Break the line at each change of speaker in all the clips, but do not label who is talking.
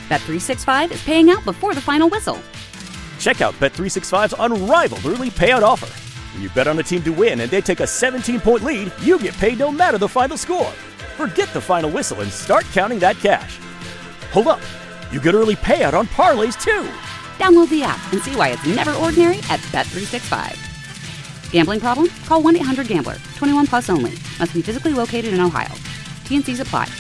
Bet365 is paying out before the final whistle.
Check out Bet365's unrivaled early payout offer. When you bet on a team to win and they take a 17-point lead, you get paid no matter the final score. Forget the final whistle and start counting that cash. Hold up. You get early payout on parlays, too.
Download the app and see why it's never ordinary at Bet365. Gambling problem? Call 1-800-GAMBLER. 21 plus only. Must be physically located in Ohio. T&Cs apply.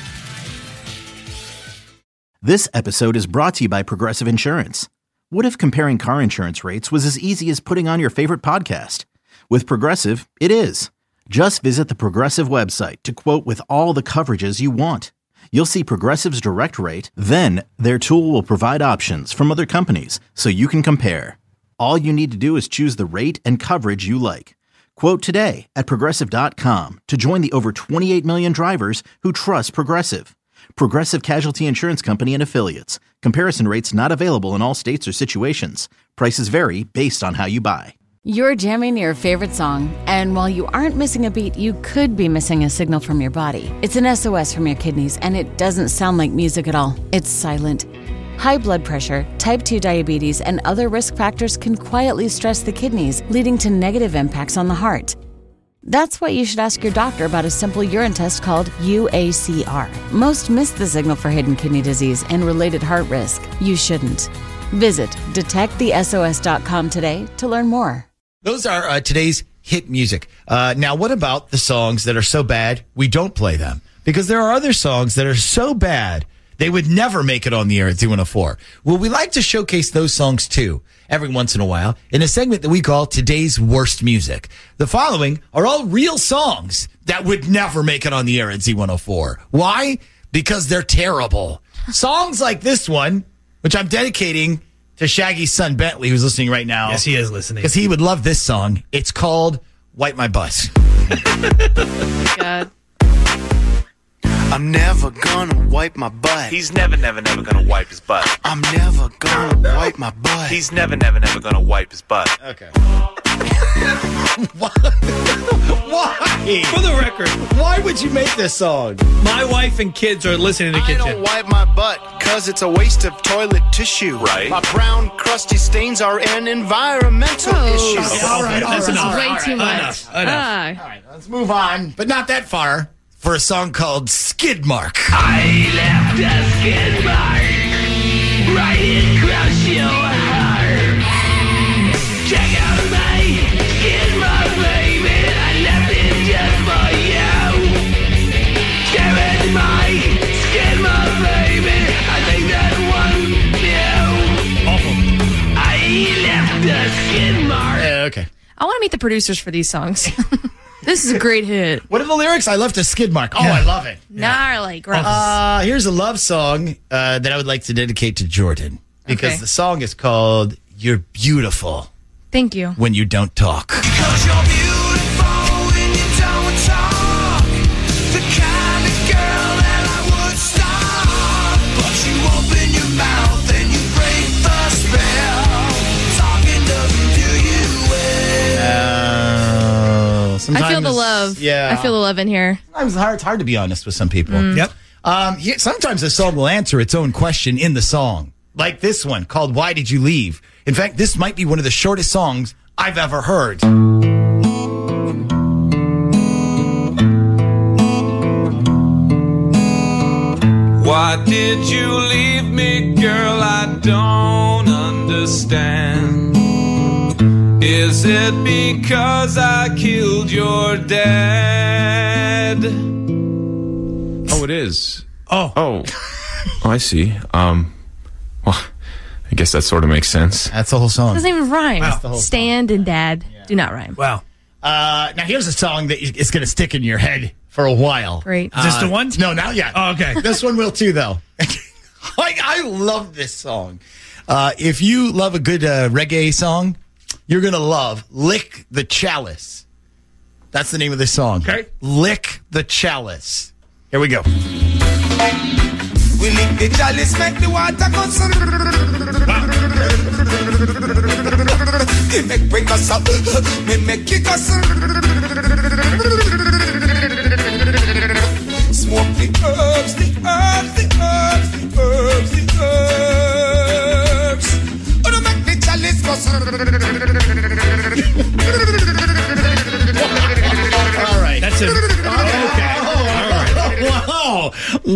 This episode is brought to you by Progressive Insurance. What if comparing car insurance rates was as easy as putting on your favorite podcast? With Progressive, it is. Just visit the Progressive website to quote with all the coverages you want. You'll see Progressive's direct rate, then their tool will provide options from other companies so you can compare. All you need to do is choose the rate and coverage you like. Quote today at Progressive.com to join the over 28 million drivers who trust Progressive. Progressive Casualty Insurance Company and Affiliates. Comparison rates not available in all states or situations. Prices vary based on how you buy.
You're jamming your favorite song, and while you aren't missing a beat, you could be missing a signal from your body. It's an SOS from your kidneys, and it doesn't sound like music at all. It's silent. High blood pressure, type 2 diabetes, and other risk factors can quietly stress the kidneys, leading to negative impacts on the heart. That's why you should ask your doctor about a simple urine test called UACR. Most miss the signal for hidden kidney disease and related heart risk. You shouldn't. Visit detectthesos.com today to learn more.
Those are today's hit music. Now, what about the songs that are so bad we don't play them? Because there are other songs that are so bad they would never make it on the air at Z104. Well, we like to showcase those songs, too, every once in a while, in a segment that we call Today's Worst Music. The following are all real songs that would never make it on the air at Z104. Why? Because they're terrible. Songs like this one, which I'm dedicating to Shaggy's son, Bentley, who's listening right now.
Yes, he is listening.
Because he would love this song. It's called Wipe My Butt.
God.
I'm never gonna wipe my butt.
He's never gonna wipe his butt.
I'm never gonna wipe my butt.
He's never gonna wipe his butt.
Okay. Why?
For the record,
Why would you make this song?
my wife and kids are listening in the
I
kitchen.
don't wipe my butt, cause it's a waste of toilet tissue.
Right.
My brown, crusty stains are an environmental issue.
All right, that's enough.
Way too much.
Enough.
All right, let's move on. But not that far for a song called Skid Mark.
I left a skid mark right across your heart. Check out my skid mark, baby. I left it just for you. Stare at my skid mark, baby. I think that one new.
Awful.
I left a skid mark.
Okay.
I want to meet the producers for these songs. This is a great hit.
What are the lyrics? I left a skid mark. Oh, I love it.
Gnarly, gross.
Here's a love song that I would like to dedicate to Jordan. Because
Okay.
the song is called You're Beautiful
Thank you.
When You Don't Talk.
Cause you're beautiful when you don't talk. The kind of girl that I would stop. But you open your mouth and you break the spell. Talking doesn't do you well.
Sometimes,
I feel the love.
Yeah.
I feel the love in here.
Sometimes it's hard to be honest with some people.
Yep.
Sometimes a song will answer its own question in the song. Like this one called Why Did You Leave? In fact, this might be one of the shortest songs I've ever heard.
Why did you leave me, girl? I don't understand. Is it because I killed your dad? Oh, it is. Oh, I see. Well, I guess that sort of makes sense.
That's the whole song.
Doesn't even rhyme.
That's the whole
Stand and Dad do not rhyme.
Wow.
Now, here's a song that is going to stick in your head for a while.
Great.
Is this the one?
No, not yet.
Oh, okay.
This one will too, though. I love this song. If you love a good reggae song, you're going to love Lick the Chalice. That's the name of this song.
Okay.
Lick the Chalice. Here we go.
We lick the chalice, make the water go sun. It make break us up, me make kick us. Smoke the herbs, the herbs, the herbs, the herbs, the herbs.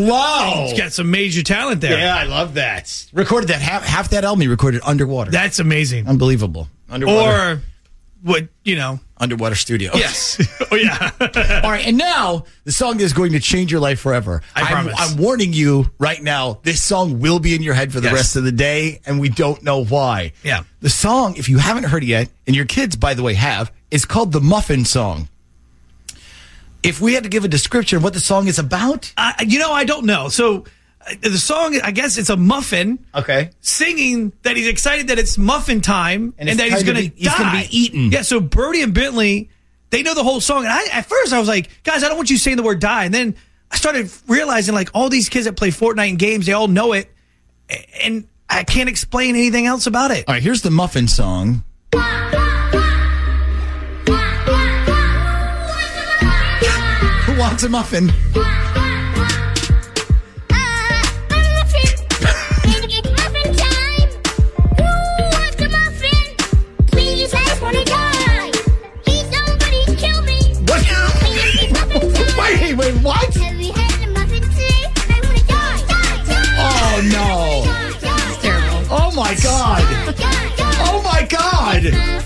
Wow.
He's got some major talent there.
Yeah, I love that. Recorded that. Half that album he recorded underwater.
That's amazing.
Unbelievable. Underwater.
Or what,
Underwater studio.
Yes. Oh, yeah.
All right, and now the song is going to change your life forever.
I promise.
I'm warning you right now, this song will be in your head for the rest of the day, and we don't know why.
Yeah.
The song, if you haven't heard it yet, and your kids, by the way, have, is called The Muffin Song. If we had to give a description of what the song is about?
I don't know. So the song, I guess it's a muffin.
Okay.
Singing that he's excited that it's muffin time and that he's going to die.
He's going to be eaten.
Yeah, so Birdie and Bentley, they know the whole song. And at first I was like, guys, I don't want you saying the word die. And then I started realizing, like, all these kids that play Fortnite and games, they all know it. And I can't explain anything else about it.
All right, here's the Muffin Song. Who wants a muffin? Wait, what? Oh, no.
It's terrible.
Oh, my God. Oh, my God.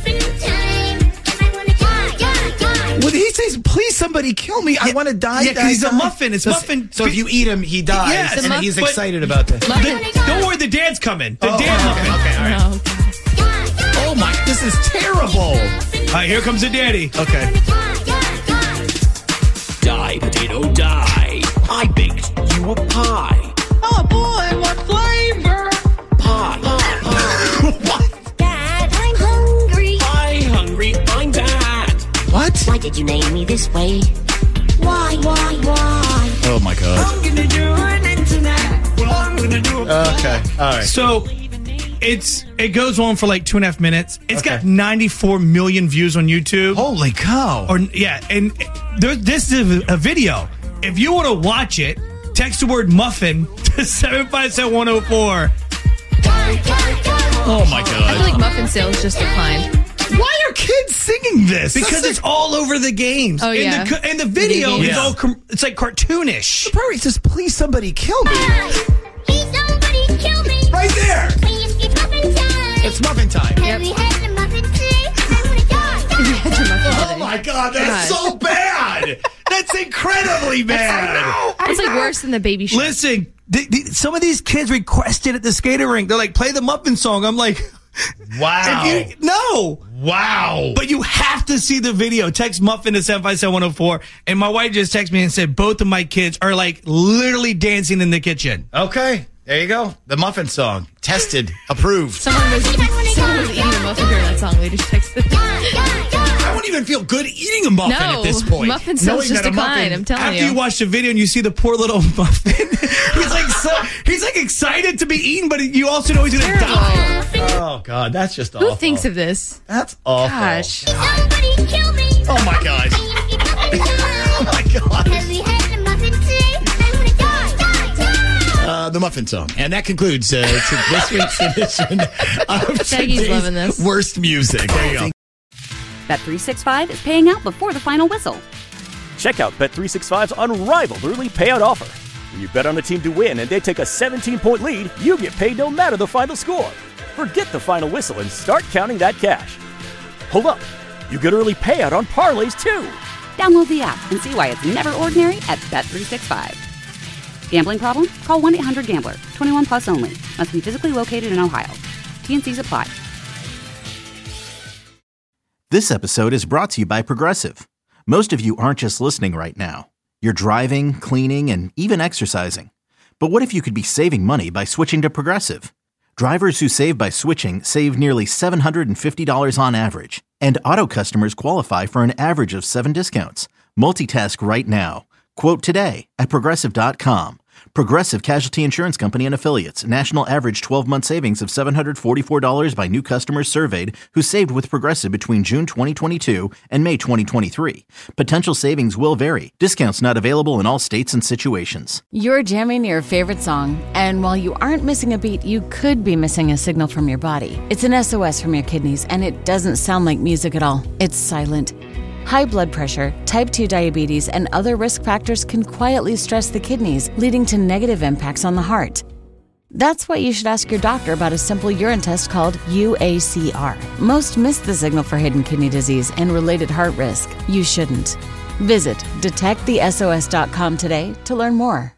When he says, please somebody kill me, I want to die.
Yeah, because he's a muffin. It's muffin.
So if you eat him, he dies.
Yes,
and he's excited about that.
Don't worry, the dad's coming. The dad muffin.
Okay, all right. Oh, my, this is terrible.
All right, here comes the daddy.
Okay.
Die, potato, die. I baked you a pie.
Oh boy, what flavor?
Pie.
What?
Dad, I'm hungry. I'm hungry. I'm Dad.
What?
Why did you name me this way? Why?
Oh, my God.
I'm gonna do an internet. Well, I'm gonna do a
Okay, all right.
So it goes on for like 2.5 minutes. It's got
Okay.
94 million views on YouTube.
Holy cow.
And this is a video. If you want to watch it, text the word muffin to 757-104.
Oh, my God.
I feel like muffin sales just declined.
Why are kids singing this?
Because it's all over the games.
Oh, yeah.
And the video is
Yeah.
all, it's like cartoonish.
The part where he says, please somebody kill me.
Please somebody kill me.
Right there.
Please, it's muffin time.
It's muffin time.
Have we had the muffin today? I wanna die.
Oh, my God. That's so bad. That's incredibly bad.
It's like worse than the baby shark.
Listen, some of these kids requested at the skater rink. They're like, play the muffin song. I'm like,
Wow.
No.
Wow.
But you have to see the video. Text muffin to 757-104. And my wife just texted me and said both of my kids are like literally dancing in the kitchen.
Okay. There you go. The muffin song. Tested. Approved.
Someone was eating a muffin during that song. We just texted.
I wouldn't even feel good eating a muffin at this point.
Muffin sales
Knowing
just
that a
declined.
muffin-
I'm telling
After
you.
you watch the video and you see the poor little muffin, he's like excited to be eaten, but you also know he's going to die.
Oh, God. That's just awful.
Who thinks of this?
That's awful.
Gosh.
Somebody kill me.
Oh, my God. Oh, my God.
Have we had the muffin today? I wanna die.
The muffin song. And that concludes to this week's edition of
Shaggy's loving this.
Worst Music. There you go.
Bet365 is paying out before the final whistle.
Check out Bet365's unrivaled early payout offer. When you bet on a team to win and they take a 17-point lead, you get paid no matter the final score. Forget the final whistle and start counting that cash. Hold up. You get early payout on parlays, too.
Download the app and see why it's never ordinary at Bet365. Gambling problem? Call 1-800-GAMBLER. 21 plus only. Must be physically located in Ohio. T&Cs apply.
This episode is brought to you by Progressive. Most of you aren't just listening right now. You're driving, cleaning, and even exercising. But what if you could be saving money by switching to Progressive? Drivers who save by switching save nearly $750 on average. And auto customers qualify for an average of 7 discounts. Multitask right now. Quote today at Progressive.com. Progressive Casualty Insurance Company and Affiliates. National average 12-month savings of $744 by new customers surveyed who saved with Progressive between June 2022 and May 2023. Potential savings will vary. Discounts not available in all states and situations.
You're jamming your favorite song, and while you aren't missing a beat, you could be missing a signal from your body. It's an SOS from your kidneys, and it doesn't sound like music at all. It's silent. High blood pressure, type 2 diabetes, and other risk factors can quietly stress the kidneys, leading to negative impacts on the heart. That's why you should ask your doctor about a simple urine test called UACR. Most miss the signal for hidden kidney disease and related heart risk. You shouldn't. Visit detectthesos.com today to learn more.